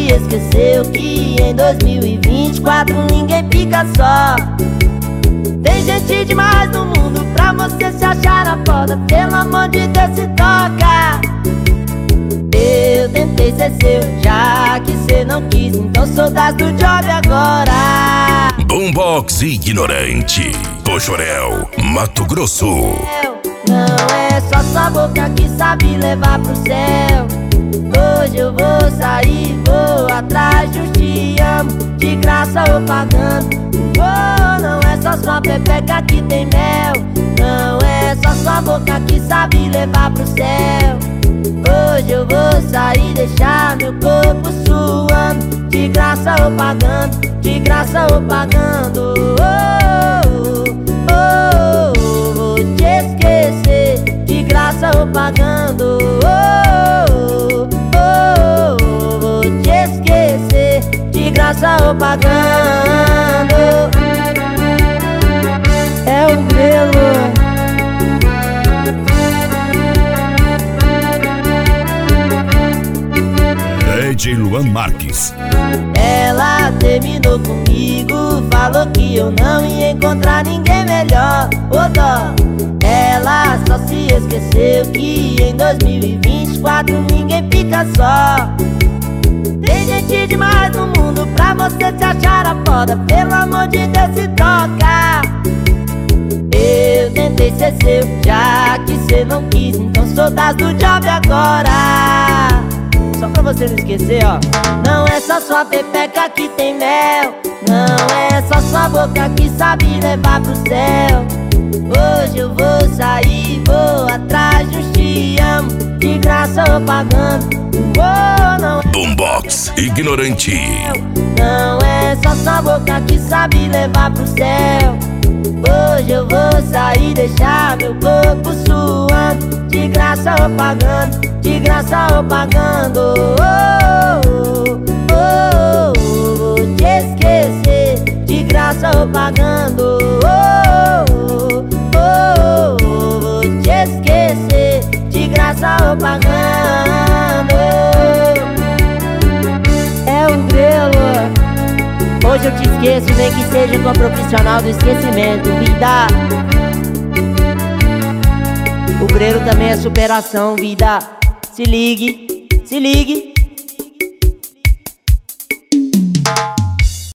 esqueceu que em 2024 ninguém fica só. Tem gente demais no mundo pra você se achar a foda. Pelo amor de Deus, se toca. Eu tentei ser seu, já que cê não quis, então sou das do job agora. Boombox Ignorante, Pochorel, Mato Grosso. Não é só sua boca que sabe levar pro céu. Hoje eu vou sair, vou atrás de um te amo, de graça ou pagando. Oh, não é só sua pepeca que tem mel. Não é só sua boca que sabe levar pro céu. Hoje eu vou sair, deixar meu corpo suando, de graça ou pagando, de graça ou pagando. Oh, oh, oh, oh, vou te esquecer, de graça ou pagando. Oh, oh, oh, oh, vou te esquecer, de graça ou pagando. É o Grelo. DJ Luan Marques. Ela terminou comigo, falou que eu não ia encontrar ninguém melhor. Ô dó, ela só se esqueceu que em 2024 ninguém fica só. Tem gente demais no mundo pra você se achar a foda. Pelo amor de Deus, se toca. Eu tentei ser seu, já que cê não quis, então sou das do job agora. Só pra você não esquecer, ó. Não é só sua pepeca que tem mel. Não é só sua boca que sabe levar pro céu. Hoje eu vou sair, vou atrás de um te amo, de graça ou pagando. Oh, não é Boombox Ignorante. não é só sua boca que sabe levar pro céu. Hoje eu vou sair, deixar meu corpo suando, de graça ou pagando, de graça ou pagando. Oh, oh, oh, oh, vou te esquecer, de graça ou pagando. Oh, oh, oh, oh, vou te esquecer, de graça ou pagando. É o Grelo. Hoje eu te esqueço, nem que seja com a profissional do esquecimento, vida. O Grelo também é superação, vida. Se ligue, se ligue.